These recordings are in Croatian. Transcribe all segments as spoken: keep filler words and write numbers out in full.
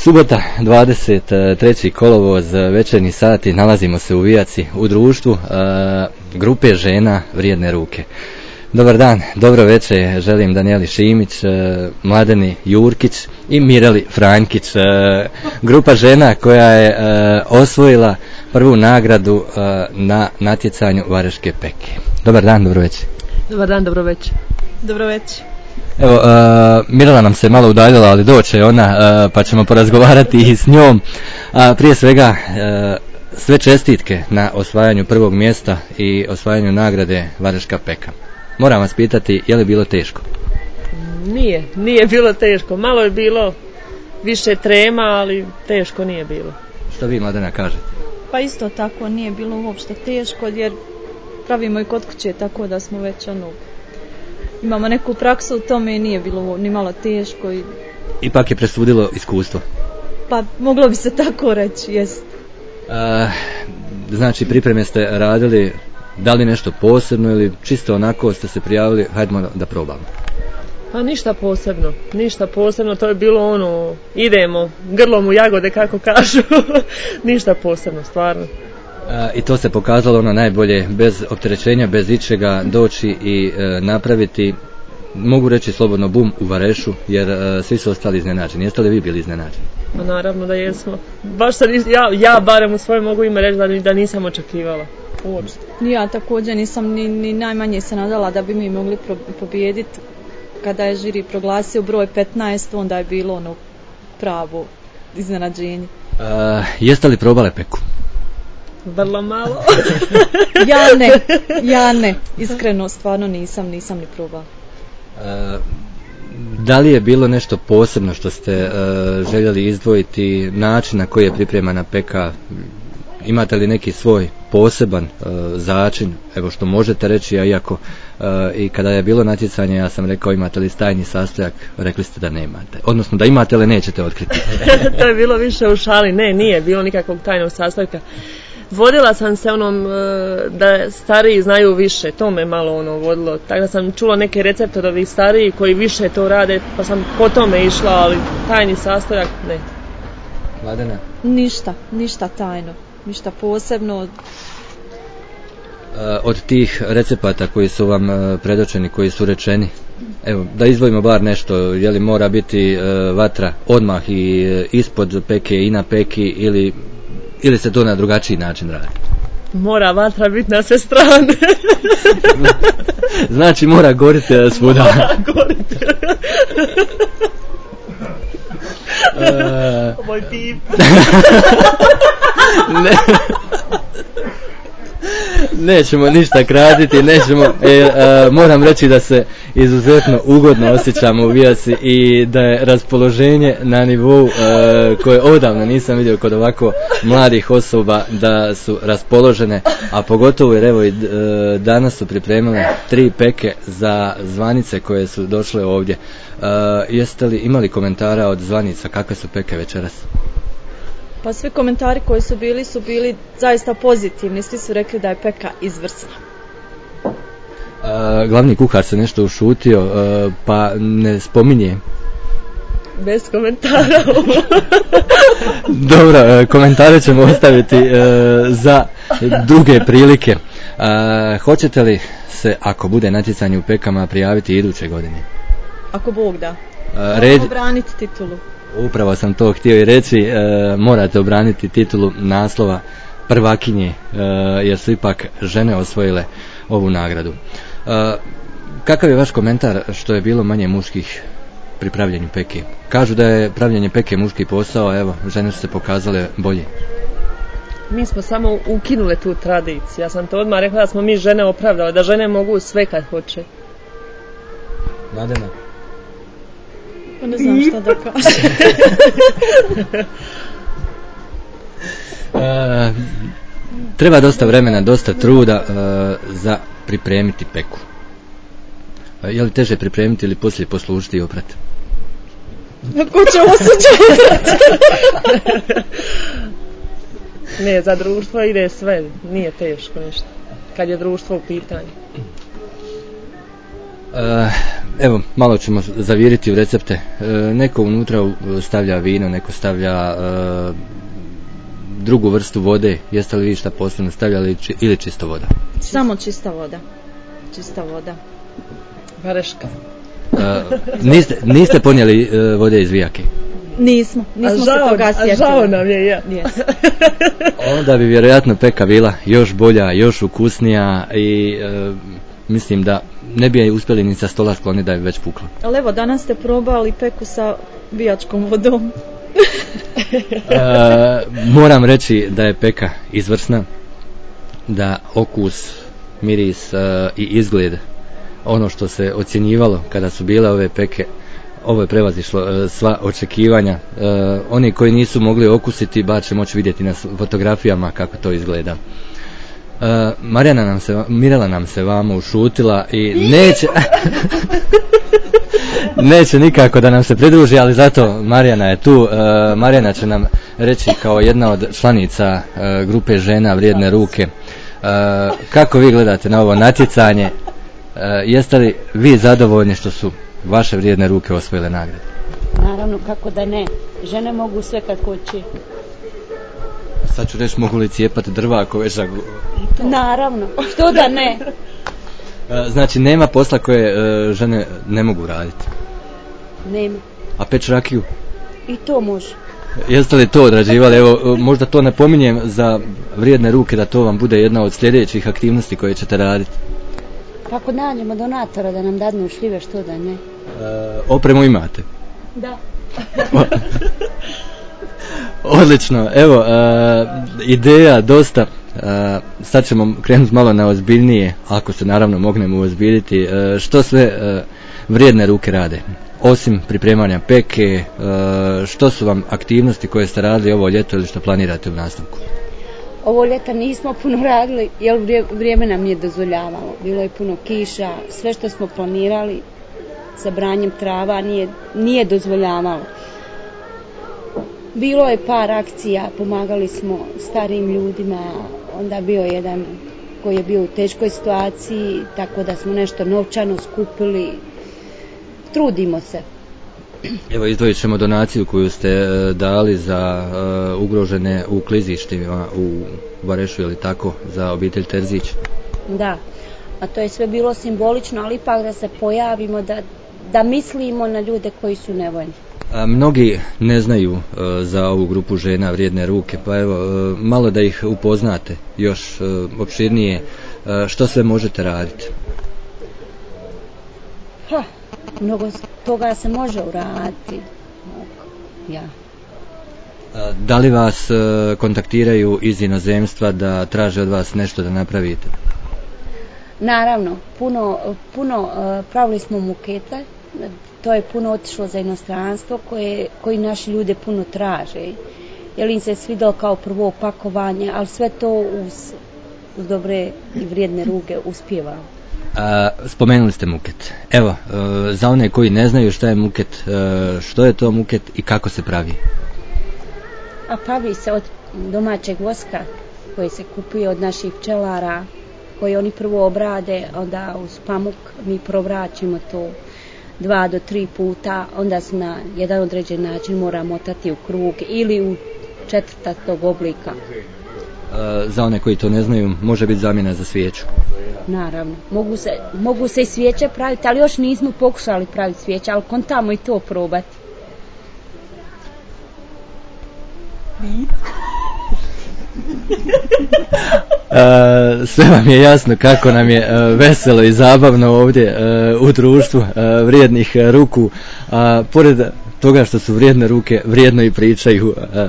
Subota, dvadeset treći kolovoz, večernji sati, nalazimo se u Vijaci u društvu e, grupe žena Vrijedne ruke. Dobar dan, dobro večer, želim Danijeli Šimić, e, Mladeni Jurkić i Mireli Frankić. E, grupa žena koja je e, osvojila prvu nagradu e, na natjecanju Vareške peke. Dobar dan, dobro večer. Dobar dan, dobro večer. Dobro večer. Evo, uh, Mirela nam se malo udaljila, ali doće ona, uh, pa ćemo porazgovarati i s njom. Uh, prije svega, uh, sve čestitke na osvajanju prvog mjesta i osvajanju nagrade Vareška peka. Moram vas pitati, je li bilo teško? Nije, nije bilo teško. Malo je bilo više trema, ali teško nije bilo. Što vi, Mladena, kažete? Pa isto tako, nije bilo uopšte teško, jer pravimo i kod kuće, tako da smo već ono... Imamo neku praksu u tome i nije bilo ni malo teško. I... Ipak je presudilo iskustvo. Pa moglo bi se tako reći, jest. Uh, znači pripreme ste radili, da li nešto posebno ili čisto onako ste se prijavili, hajdemo da probamo? Pa ništa posebno, ništa posebno, to je bilo ono, idemo grlom u jagode kako kažu, ništa posebno, stvarno. Uh, I to se pokazalo ono najbolje, bez opterećenja, bez ičega doći i uh, napraviti, mogu reći slobodno, bum u Varešu, jer uh, svi su ostali iznenađeni. Jeste li vi bili iznenađeni? Pa naravno da jesmo. Baš sad, ja, ja barem u svoje mogu ime reći da, da nisam očekivala. Uopšte. Ja također nisam ni, ni najmanje se nadala da bi mi mogli pro, pobijediti. Kada je žiri proglasio broj petnaest, onda je bilo ono pravo iznenađenje. Uh, jeste li probale peku? Vrlo malo. ja ne, ja ne, iskreno stvarno nisam, nisam ni probala. E, da li je bilo nešto posebno što ste e, željeli izdvojiti, način na koji je pripremana peka, imate li neki svoj poseban e, začin, evo što možete reći, a iako e, i kada je bilo natjecanje ja sam rekao imate li tajni sastojak, rekli ste da nemate, odnosno da imate ali nećete otkriti. To je bilo više u šali, ne, nije bilo nikakvog tajnog sastojka. Vodila sam se onom da stariji znaju više, to me malo ono vodilo, tako da sam čula neke recepte od ovih stariji koji više to rade, pa sam po tome išla, ali tajni sastojak ne. Mladena? Ništa, ništa tajno, ništa posebno. Od tih recepata koji su vam predočeni, koji su rečeni, evo, da izdvojimo bar nešto, je li mora biti vatra odmah i ispod peke i na peki ili... Ili se to na drugačiji način radi? Mora vatra biti na sve strane. Znači mora goriti svuda. Mora goriti. uh... Moj pip. ne. Nećemo ništa kraditi, nećemo, e, a, moram reći da se izuzetno ugodno osjećamo u Vijaci i da je raspoloženje na nivou a, koje odavno nisam vidio kod ovako mladih osoba, da su raspoložene, a pogotovo jer evo i danas su pripremile tri peke za zvanice koje su došle ovdje. A, jeste li imali komentara od zvanica, kakve su peke večeras? Pa svi komentari koji su bili su bili zaista pozitivni, svi su rekli da je peka izvrsna. A, glavni kuhar se nešto ušutio, a, pa ne spominje. Bez komentara. Dobro, komentare ćemo ostaviti a, za druge prilike. A, hoćete li se, ako bude natjecanje u pekama, prijaviti iduće godine? Ako Bog da. A, red... Obraniti titulu. Upravo sam to htio i reći, e, morate obraniti titulu naslova prvakinje, e, jer su ipak žene osvojile ovu nagradu. E, kakav je vaš komentar što je bilo manje muških pri pravljenju peke? Kažu da je pravljenje peke muški posao, evo, žene su se pokazale bolje. Mi smo samo ukinule tu tradiciju, ja sam to odmah rekla da smo mi žene opravdale, da žene mogu sve kad hoće. Mladena? Pa ne znam šta da kažem. e, treba dosta vremena, dosta truda e, za pripremiti peku. E, je li teže pripremiti ili poslije poslužiti i oprati? Ko će osuđati? Ne, za društvo ide sve, nije teško ništa, kad je društvo u pitanju. Evo, malo ćemo zaviriti u recepte. Neko unutra stavlja vino, neko stavlja drugu vrstu vode. Jeste li vi šta posebno stavljali ili čista voda? Samo čista voda. Čista voda. Vareška. Niste, niste ponijeli vode iz Vijake? Nismo, nismo žao, se toga sjetili. A žao nam je, ja. Yes. Onda bi vjerojatno peka bila još bolja, još ukusnija i e, mislim da ne bi je uspjeli ni sa stola skloniti da je već pukla. Ali evo, danas ste probali peku sa vijačkom vodom. e, moram reći da je peka izvrsna, da okus, miris e, i izgled, ono što se ocjenjivalo kada su bile ove peke, ovo je prevazišlo e, sva očekivanja. E, oni koji nisu mogli okusiti, bar će moći vidjeti na fotografijama kako to izgleda. E, Marijana nam se, Mirela nam se vamo ušutila i neće neće nikako da nam se pridruži, ali zato Marijana je tu. E, Marijana će nam reći kao jedna od članica e, grupe žena Vrijedne ruke, e, kako vi gledate na ovo natjecanje. E, jeste li vi zadovoljni što su vaše vrijedne ruke osvojile nagrade? Naravno, kako da ne. Žene mogu sve kad hoće. Sad ću reći, mogu li cijepati drva ako već... Naravno, što da ne? Znači, nema posla koje uh, žene ne mogu raditi? Nema. A peć rakiju? I to može. Jeste li to odrađivali? Evo, možda to ne pominjem za vrijedne ruke, da to vam bude jedna od sljedećih aktivnosti koje ćete raditi. Kako nađemo donatora da nam dadnu šljive, što da ne? E, opremu imate? Da. Odlično, evo, e, ideja dosta, e, sad ćemo krenuti malo na ozbiljnije, ako se naravno mognemo ozbiljiti. E, što sve e, vrijedne ruke rade? Osim pripremanja peke, e, što su vam aktivnosti koje ste radili ovo ljeto ili što planirate u nastavku? Ovo ljeta nismo puno radili, jer vrijeme nam nije dozvoljavalo. Bilo je puno kiša, sve što smo planirali sa branjem trava nije, nije dozvoljavalo. Bilo je par akcija, pomagali smo starijim ljudima, onda bio jedan koji je bio u teškoj situaciji, tako da smo nešto novčano skupili. Trudimo se. Evo, izdvojit ćemo donaciju koju ste e, dali za e, ugrožene u klizištima u Varešu, ili tako, za obitelj Terzić. Da, a to je sve bilo simbolično, ali ipak da se pojavimo, da, da mislimo na ljude koji su nevoljni. A, mnogi ne znaju e, za ovu grupu žena Vrijedne ruke, pa evo, e, malo da ih upoznate još e, opširnije, e, što sve možete raditi? Ha, mnogo toga se može uraditi. Ja. Da li vas kontaktiraju iz inozemstva da traže od vas nešto da napravite? Naravno, puno, puno pravili smo mukete, to je puno otišlo za inostranstvo koje, koji naši ljude puno traže. Jer im se svidjelo kao prvo opakovanje, ali sve to uz, uz dobre i vrijedne ruke uspijeva. A, spomenuli ste muket. Evo, e, za one koji ne znaju šta je muket, e, što je to muket i kako se pravi? A pravi se od domaćeg voska koji se kupuje od naših pčelara, koji oni prvo obrade, onda uz pamuk mi provraćimo to dva do tri puta, onda se na jedan određen način mora motati u krug ili u četvrtatog oblika. E, za one koji to ne znaju, može biti zamjena za svijeću. Naravno, mogu se, mogu se i svijeće praviti, ali još nismo pokušali praviti svijeće, ali kontamo i to probati. E, sve vam je jasno kako nam je e, veselo i zabavno ovdje e, u društvu e, vrijednih ruku, a pored toga što su vrijedne ruke, vrijedno i pričaju. E,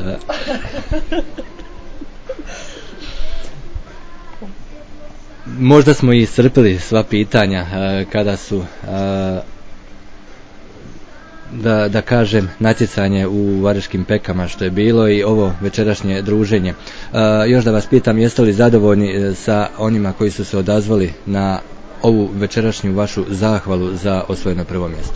Možda smo i iscrpili sva pitanja uh, kada su uh, da, da kažem natjecanje u vareškim pekama što je bilo i ovo večerašnje druženje. Uh, još da vas pitam, jeste li zadovoljni sa onima koji su se odazvali na ovu večerašnju vašu zahvalu za osvojeno prvo mjesto?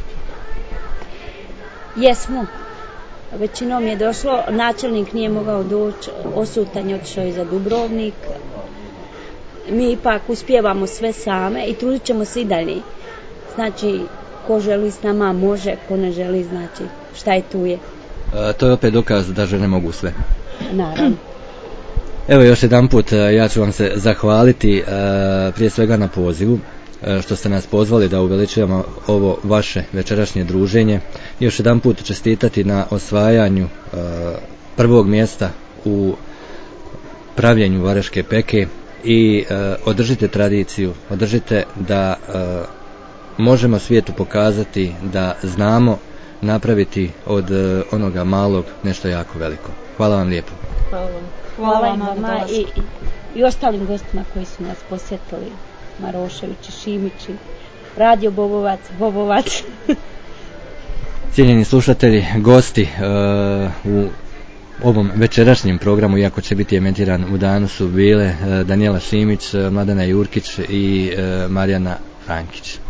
Jesmo. Većinom je došlo, načelnik nije mogao doći, osutan je otišao i za Dubrovnik. Mi ipak uspijevamo sve same i trudit ćemo se i dalje. znači ko želi s nama može, ko ne želi znači šta je tu je. E, to je opet dokaz da žene mogu sve. Naravno. Evo još jedan put ja ću vam se zahvaliti prije svega na pozivu što ste nas pozvali da uveličujemo ovo vaše večerašnje druženje. Još jedan put čestitati na osvajanju prvog mjesta u pravljenju vareške peke i održite tradiciju, održite da možemo svijetu pokazati da znamo napraviti od onoga malog nešto jako veliko. Hvala vam lijepo. Hvala vam. Hvala i vama i, i, i ostalim gostima koji su nas posjetili, Maroševići, Šimići, Radio Bobovac, Bobovac. Cijenjeni slušatelji, gosti uh, u ovom večerašnjem programu, iako će biti emitiran u danu, su bile uh, Danijela Šimić, Mladena Jurkić i uh, Marijana Frankić.